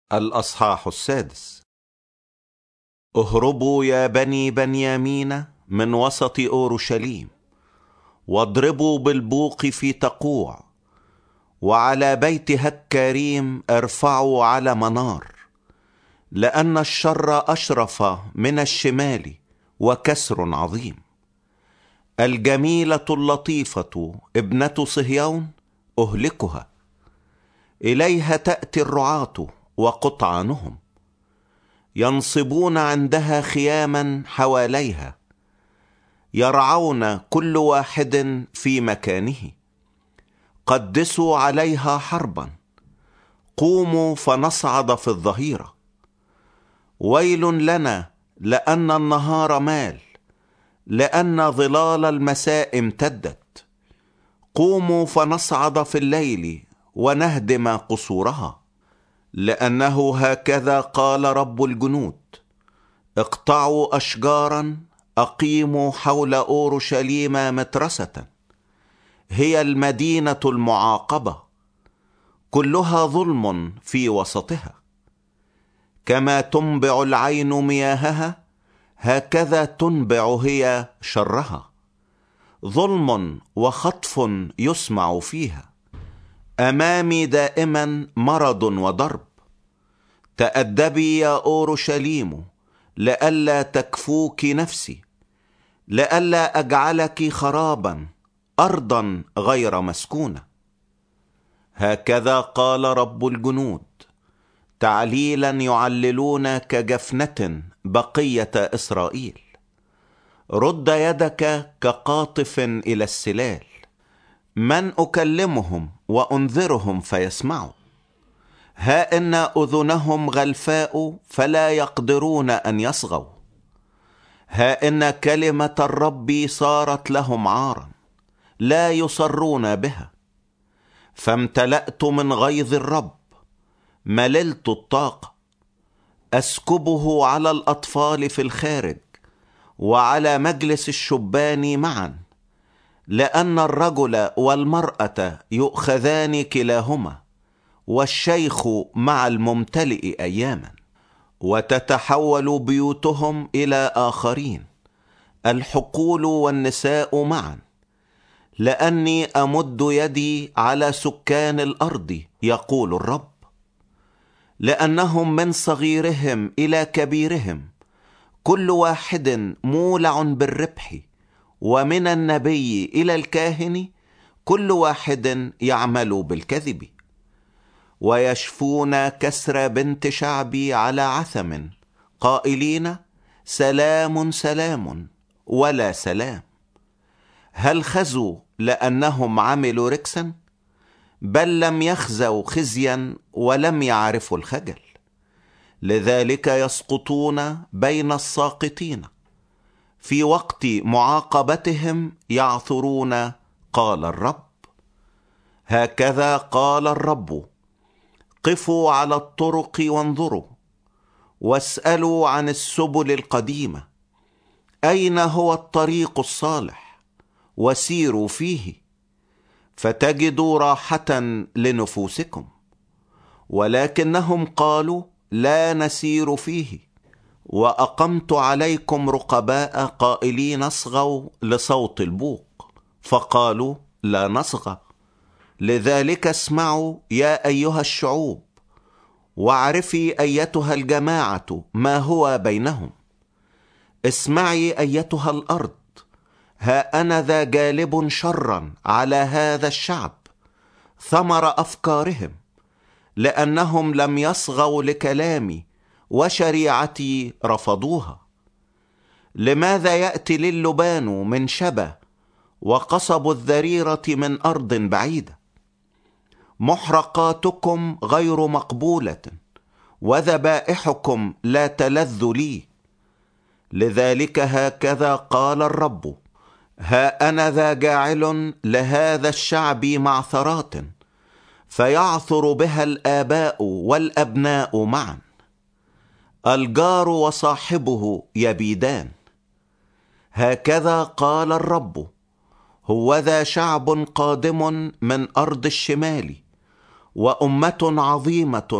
الأصحاح 6. اهربوا يا بني بنيامين من وسط أورشليم، واضربوا بالبوق في تقوع، وعلى بيت هكاريم ارفعوا على منار، لأن الشر أشرف من الشمال وكسر عظيم. الجميلة اللطيفة ابنة صهيون أهلكها، إليها تأتي الرعاة وقطعانهم، ينصبون عندها خياما حواليها، يرعون كل واحد في مكانه. قدسوا عليها حربا، قوموا فنصعد في الظهيرة. ويل لنا لأن النهار مال، لأن ظلال المساء امتدت. قوموا فنصعد في الليل ونهدم قصورها، لأنه هكذا قال رب الجنود: اقطعوا أشجارا، أقيموا حول أورشليم مترسة، هي المدينة المعاقبة، كلها ظلم في وسطها. كما تنبع العين مياهها، هكذا تنبع هي شرها. ظلم وخطف يسمع فيها، أمامي دائما مرض وضرب. تأدبي يا أورشليم، لئلا تكفوك نفسي، لئلا أجعلك خرابا، أرضا غير مسكونة. هكذا قال رب الجنود: تعليلا يعللون كجفنة بقية إسرائيل. رد يدك كقاطف إلى السلال. من أكلمهم وأنذرهم فيسمعوا؟ ها إن أذنهم غلفاء فلا يقدرون أن يصغوا. ها إن كلمة الرب صارت لهم عارا، لا يصرون بها. فامتلأت من غيظ الرب، مللت الطاقة. أسكبه على الأطفال في الخارج، وعلى مجلس الشبان معا، لأن الرجل والمرأة يؤخذان كلاهما، والشيخ مع الممتلئ أياما. وتتحول بيوتهم إلى آخرين، الحقول والنساء معا، لأني أمد يدي على سكان الأرض، يقول الرب. لأنهم من صغيرهم إلى كبيرهم كل واحد مولع بالربح، ومن النبي إلى الكاهن كل واحد يعمل بالكذب. ويشفون كسر بنت شعبي على عثم، قائلين: سلام سلام، ولا سلام. هل خزوا لأنهم عملوا ركسا؟ بل لم يخزوا خزيا ولم يعرفوا الخجل. لذلك يسقطون بين الساقطين، في وقت معاقبتهم يعثرون، قال الرب. هكذا قال الرب: قفوا على الطرق وانظروا، واسألوا عن السبل القديمة، أين هو الطريق الصالح، وسيروا فيه، فتجدوا راحة لنفوسكم. ولكنهم قالوا: لا نسير فيه. وأقمت عليكم رقباء قائلين: اصغوا لصوت البوق، فقالوا: لا نصغى. لذلك اسمعوا يا أيها الشعوب، واعرفي أيتها الجماعة ما هو بينهم. اسمعي أيتها الأرض، ها أنا ذا جالب شرا على هذا الشعب، ثمر أفكارهم، لأنهم لم يصغوا لكلامي، وشريعتي رفضوها. لماذا يأتي للبان من شبا، وقصب الذريرة من أرض بعيدة؟ محرقاتكم غير مقبولة، وذبائحكم لا تلذ لي. لذلك هكذا قال الرب: ها أنا ذا جاعل لهذا الشعب معثرات، فيعثر بها الآباء والأبناء معا، الجار وصاحبه يبيدان. هكذا قال الرب: هوذا شعب قادم من أرض الشمال، وأمة عظيمة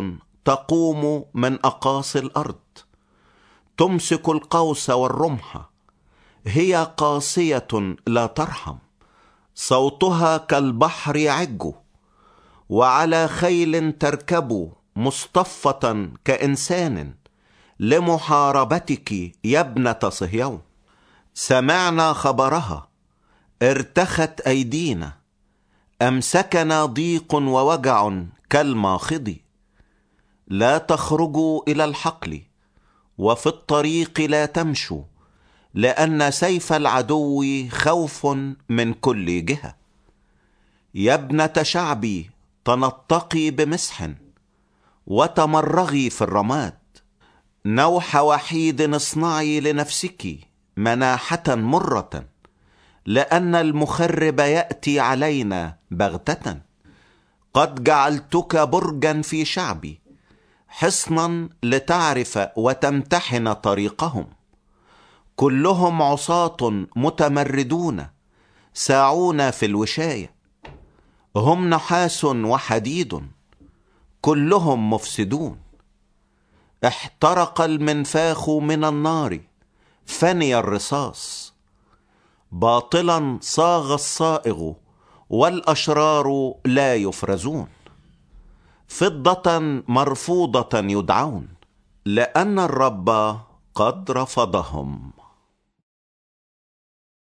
تقوم من أقاصي الأرض، تمسك القوس والرمح، هي قاسية لا ترحم، صوتها كالبحر يعج، وعلى خيل تركب مصطفة كإنسان لمحاربتك يا ابنة صهيون. سمعنا خبرها، ارتخت أيدينا، أمسكنا ضيق ووجع كالماخض. لا تخرجوا إلى الحقل، وفي الطريق لا تمشوا، لأن سيف العدو خوف من كل جهة. يا ابنة شعبي، تنطقي بمسح وتمرغي في الرماد. نوح وحيد اصنعي لنفسك مناحة مرة، لأن المخرب يأتي علينا بغتة. قد جعلتك برجا في شعبي، حصنا لتعرف وتمتحن طريقهم. كلهم عصاة متمردون، ساعون في الوشاية، هم نحاس وحديد، كلهم مفسدون. احترق المنفاخ من النار، فني الرصاص. باطلا صاغ الصائغ، والأشرار لا يفرزون. فضة مرفوضة يدعون، لأن الرب قد رفضهم.